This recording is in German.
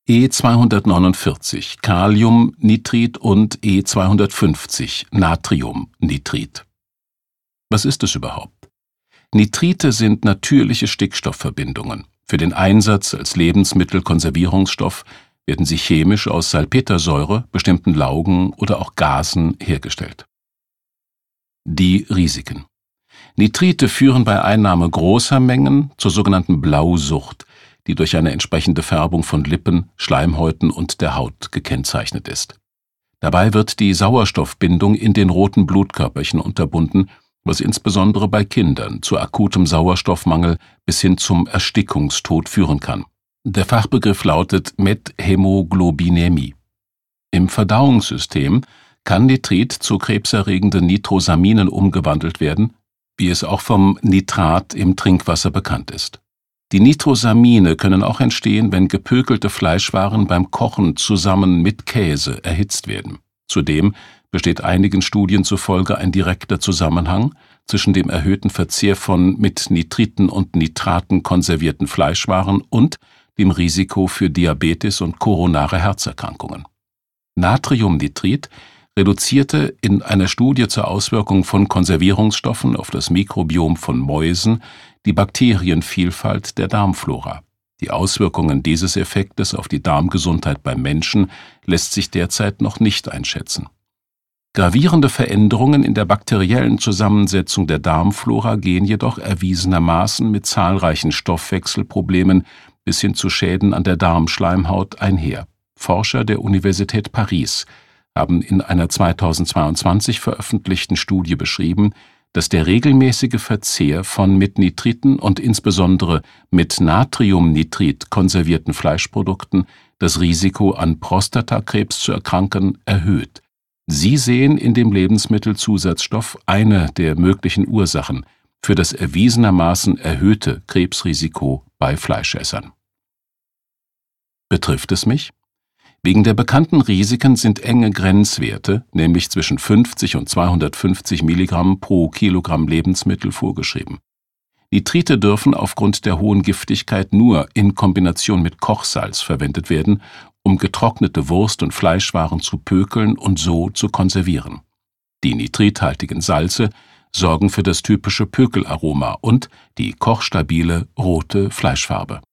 E249 Kaliumnitrit und E250 Natriumnitrit. Was ist es überhaupt? Nitrite sind natürliche Stickstoffverbindungen. Für den Einsatz als Lebensmittelkonservierungsstoff werden sie chemisch aus Salpetersäure, bestimmten Laugen oder auch Gasen hergestellt. Die Risiken. Nitrite führen bei Einnahme großer Mengen zur sogenannten Blausucht, die durch eine entsprechende Färbung von Lippen, Schleimhäuten und der Haut gekennzeichnet ist. Dabei wird die Sauerstoffbindung in den roten Blutkörperchen unterbunden, was insbesondere bei Kindern zu akutem Sauerstoffmangel bis hin zum Erstickungstod führen kann. Der Fachbegriff lautet Methämoglobinämie. Im Verdauungssystem kann Nitrit zu krebserregenden Nitrosaminen umgewandelt werden, wie es auch vom Nitrat im Trinkwasser bekannt ist. Die Nitrosamine können auch entstehen, wenn gepökelte Fleischwaren beim Kochen zusammen mit Käse erhitzt werden. Zudem besteht einigen Studien zufolge ein direkter Zusammenhang zwischen dem erhöhten Verzehr von mit Nitriten und Nitraten konservierten Fleischwaren und dem Risiko für Diabetes und koronare Herzerkrankungen. Natriumnitrit reduzierte in einer Studie zur Auswirkung von Konservierungsstoffen auf das Mikrobiom von Mäusen die Bakterienvielfalt der Darmflora. Die Auswirkungen dieses Effektes auf die Darmgesundheit beim Menschen lässt sich derzeit noch nicht einschätzen. Gravierende Veränderungen in der bakteriellen Zusammensetzung der Darmflora gehen jedoch erwiesenermaßen mit zahlreichen Stoffwechselproblemen bis hin zu Schäden an der Darmschleimhaut einher. Forscher der Universität Paris haben in einer 2022 veröffentlichten Studie beschrieben, dass der regelmäßige Verzehr von mit Nitriten und insbesondere mit Natriumnitrit konservierten Fleischprodukten das Risiko an Prostatakrebs zu erkranken erhöht. Sie sehen in dem Lebensmittelzusatzstoff eine der möglichen Ursachen für das erwiesenermaßen erhöhte Krebsrisiko bei Fleischessern. Betrifft es mich? Wegen der bekannten Risiken sind enge Grenzwerte, nämlich zwischen 50 und 250 Milligramm pro Kilogramm Lebensmittel vorgeschrieben. Nitrite dürfen aufgrund der hohen Giftigkeit nur in Kombination mit Kochsalz verwendet werden, um getrocknete Wurst- und Fleischwaren zu pökeln und so zu konservieren. Die nitrithaltigen Salze sorgen für das typische Pökelaroma und die kochstabile rote Fleischfarbe.